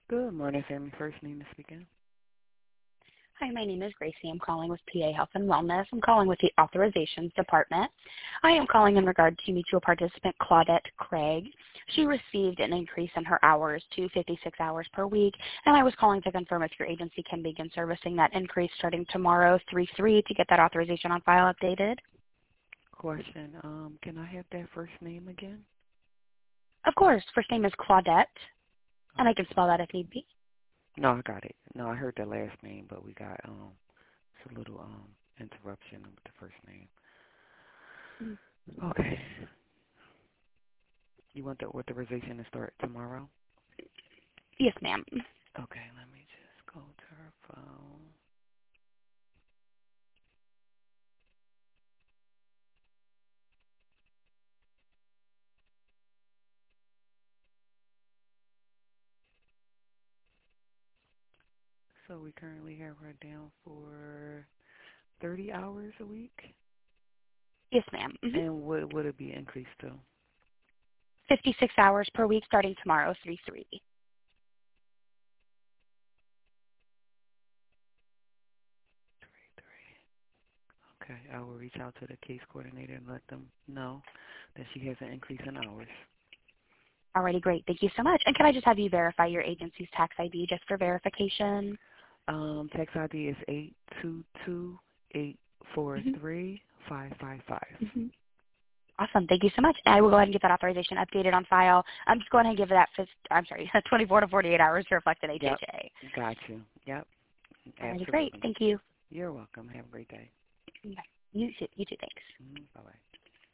Good morning, Sammy. First name to speak in. Hi, my name is Gracie. I'm calling with PA Health and Wellness. I'm calling with the Authorizations Department. I am calling in regard to mutual participant Claudette Craig. She received an increase in her hours to 56 hours per week, and I was calling to confirm if your agency can begin servicing that increase starting tomorrow, 3/3, to get that authorization on file updated. Question. Can I have that first name again? Of course. First name is Claudette, and I can Okay. spell that if need be. No, I got it. No, I heard the last name, but we got it's a little interruption with the first name. Okay. You want the authorization to start tomorrow? Yes, ma'am. Okay, let me just go to her phone. So we currently have her down for 30 hours a week. Yes, ma'am. And what would it be increased to? 56 hours per week starting tomorrow, 3/3. 3. Okay, I will reach out to the case coordinator and let them know that she has an increase in hours. Alrighty, great. Thank you so much. And can I just have you verify your agency's tax ID just for verification? Tax ID is 822-843-555. Mm-hmm. Awesome. Thank you so much. I will go ahead and get that authorization updated on file. I'm just going to give that 24 to 48 hours to reflect an Yep, HHA. got you. Yep, Alrighty, great. absolutely. Thank you. You're welcome. Have a great day. Bye. You too. Thanks. Bye-bye.